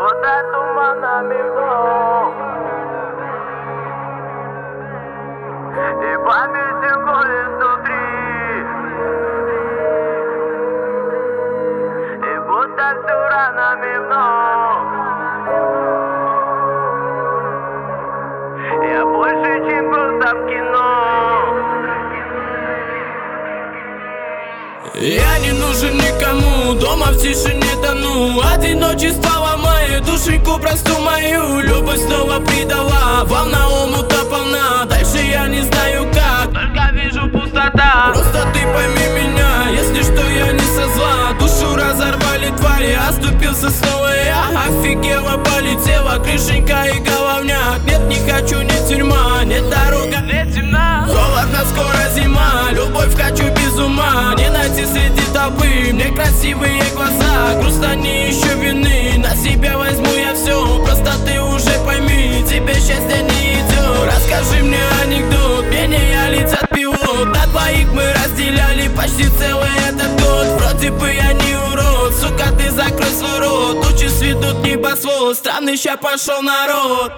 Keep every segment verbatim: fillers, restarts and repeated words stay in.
будто туманами вдох, и памятью колет внутри, и будто все ранами вновь. Я больше, чем просто в кино. Я не нужен никому, дома в тишине тону. Одиночество ломает душеньку просту мою. Любовь снова предала, волна омута полна. Дальше я не знаю как, только вижу пустота. Просто ты пойми меня, если что я не со зла. Душу разорвали твари, оступился снова я. Офигела, полетела крышенька и головняк. Нет, не хочу, не тюрьма, нет дорога, не темна. Холодно, скоро зима, любовь хочу без ума. Не найти среди толпы мне красивые глаза. Грустно, не ищу вины, на себя возьму я все. Просто ты уже пойми, тебе счастье не идет. Расскажи мне анекдот, меняя лица пилот. На двоих мы разделяли почти целый этот год. Вроде бы я не урод, сука, ты закрой свой рот. Тучи сведут небосвод, странный ща пошел народ.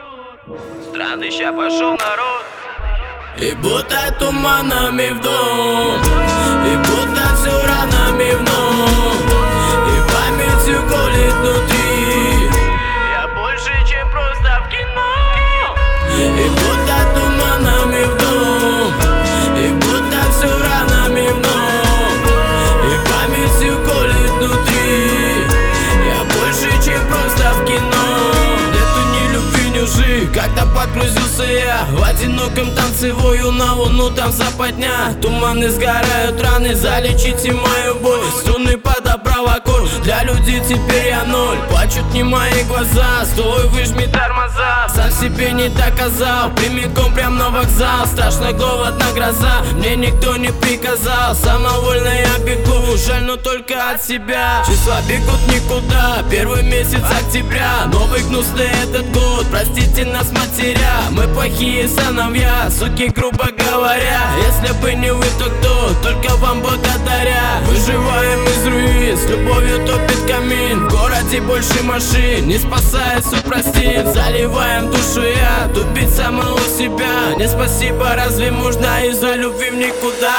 Странный ща пошел народ. И будто туманами вдох, и будто все ранами вновь, и памятью колет внутри. Я больше, чем просто в кино. И будто туманами вдох, и будто все ранами вновь, и памятью колет внутри. Я больше, чем просто в кино. Нету ни любви, ни лжи, когда подгрузился я в одиноком танце вою на луну, там западня. Туманы сгорают, раны, залечите мою боль. Струны подобрал аккорд, для людей теперь я ноль. Плачут не мои глаза, стой, выжми тормоза. Сам себе не доказал, прямиком прям на вокзал. Страшно голодна гроза, мне никто не приказал. Самовольно я бегу, жаль, но только от себя. Числа бегут никуда, первый месяц октября. Новый гнусный этот год, простите нас, матеря. Мы плохие сыновья, суки, грубо говоря. Если бы не вы, то кто? Только вам благодаря. Выживаем из руин, с любовью топит камин. В городе больше машин, не спасает супростин. Заливаем душу я, тупить самого себя. Не спасибо, разве можно из-за любви в никуда?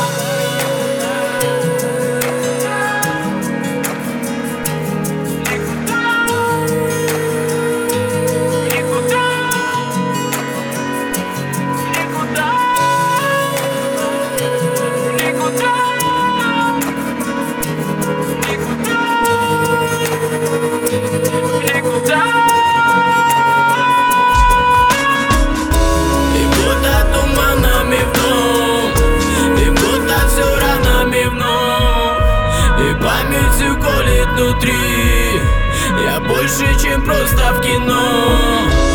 Памятью колет внутри. Я больше, чем просто в кино.